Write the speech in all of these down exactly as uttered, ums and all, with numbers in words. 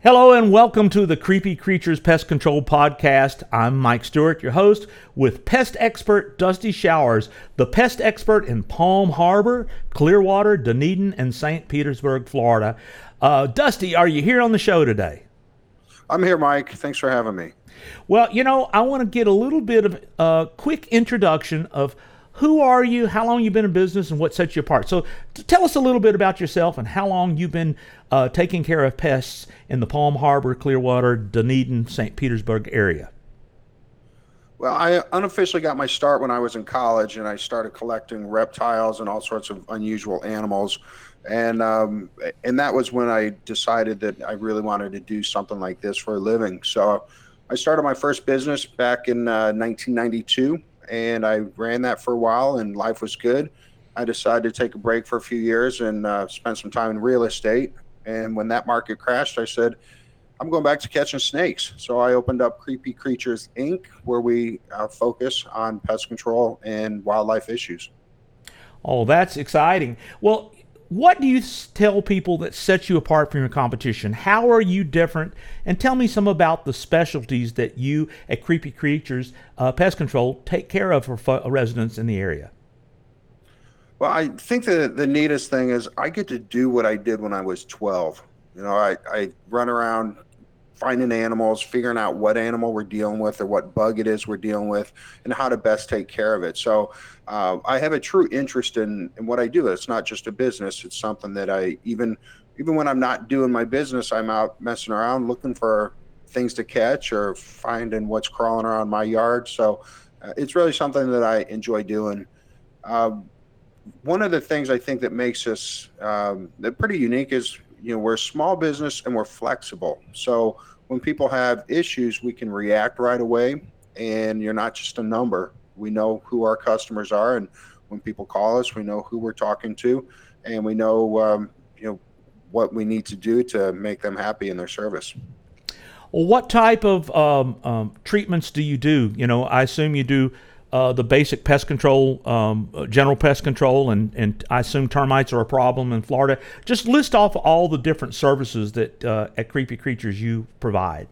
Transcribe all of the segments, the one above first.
Hello and welcome to the Creepy Creatures Pest Control Podcast. I'm Mike Stewart, your host, with pest expert Dusty Showers, the pest expert in Palm Harbor, Clearwater, Dunedin, and Saint Petersburg, Florida. Uh, Dusty, are you here on the show today? I'm here, Mike. Thanks for having me. Well, you know, I want to get a little bit of a quick introduction of who are you, how long you've been in business, and what sets you apart. So tell us a little bit about yourself and how long you've been uh, taking care of pests in the Palm Harbor, Clearwater, Dunedin, Saint Petersburg area. Well, I unofficially got my start when I was in college, and I started collecting reptiles and all sorts of unusual animals. And um, and that was when I decided that I really wanted to do something like this for a living. So I started my first business back in uh, nineteen ninety-two. And I ran that for a while, and life was good. I decided to take a break for a few years and uh, spend some time in real estate. And when that market crashed, I said, I'm going back to catching snakes. So I opened up Creepy Creatures, Incorporated, where we uh, focus on pest control and wildlife issues. Oh, that's exciting. Well, what do you tell people that sets you apart from your competition? How are you different? And tell me some about the specialties that you at Creepy Creatures uh, Pest Control take care of for f- residents in the area. Well, I think the, the neatest thing is I get to do what I did when I was twelve. You know, I, I run around finding animals, figuring out what animal we're dealing with or what bug it is we're dealing with and how to best take care of it. So uh, I have a true interest in, in what I do. It's not just a business. It's something that I, even even when I'm not doing my business, I'm out messing around looking for things to catch or finding what's crawling around my yard. So uh, it's really something that I enjoy doing. Um, one of the things I think that makes us um, pretty unique is, you know, we're a small business and we're flexible. So when people have issues, we can react right away, and you're not just a number. We know who our customers are, and when people call us, we know who we're talking to, and we know, um, you know, what we need to do to make them happy in their service. Well, what type of um, um, treatments do you do? You know, I assume you do Uh, the basic pest control, um, general pest control, and, and I assume termites are a problem in Florida. Just list off all the different services that uh, at Creepy Creatures you provide.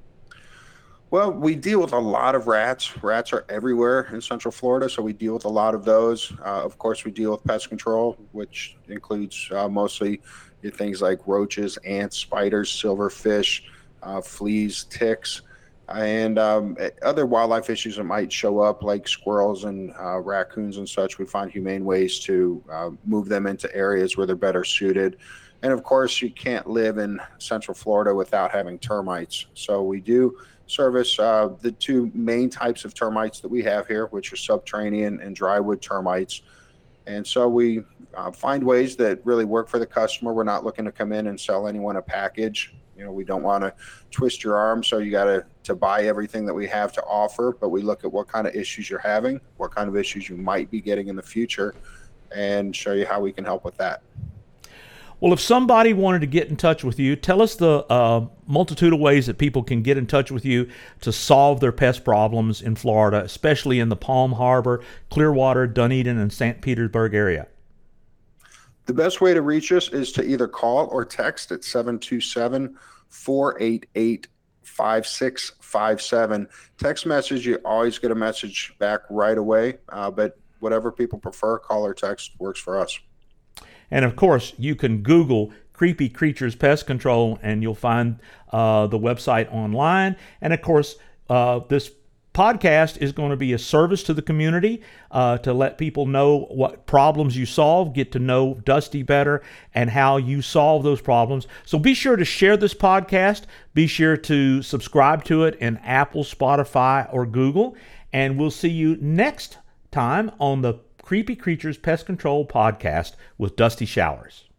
Well, we deal with a lot of rats. Rats are everywhere in Central Florida, so we deal with a lot of those. Uh, of course, we deal with pest control, which includes uh, mostly things like roaches, ants, spiders, silverfish, uh, fleas, ticks, and um, other wildlife issues that might show up, like squirrels and uh, raccoons and such. We find humane ways to uh, move them into areas where they're better suited. And of course, you can't live in Central Florida without having termites. So we do service uh, the two main types of termites that we have here, which are subterranean and drywood termites. And so we uh, find ways that really work for the customer. We're not looking to come in and sell anyone a package. You know, we don't want to twist your arm, so you got to to buy everything that we have to offer, but we look at what kind of issues you're having, what kind of issues you might be getting in the future, and show you how we can help with that. Well, if somebody wanted to get in touch with you, tell us the uh, multitude of ways that people can get in touch with you to solve their pest problems in Florida, especially in the Palm Harbor, Clearwater, Dunedin, and Saint Petersburg area. The best way to reach us is to either call or text at seven two seven, four eight eight, five six five seven. Text message, you always get a message back right away, uh, but whatever people prefer, call or text works for us. And of course, you can Google Creepy Creatures Pest Control, and you'll find uh, the website online. And of course, uh, this podcast is going to be a service to the community uh, to let people know what problems you solve, get to know Dusty better, and how you solve those problems. So be sure to share this podcast. Be sure to subscribe to it in Apple, Spotify, or Google. And we'll see you next time on the Creepy Creatures Pest Control Podcast with Dusty Showers.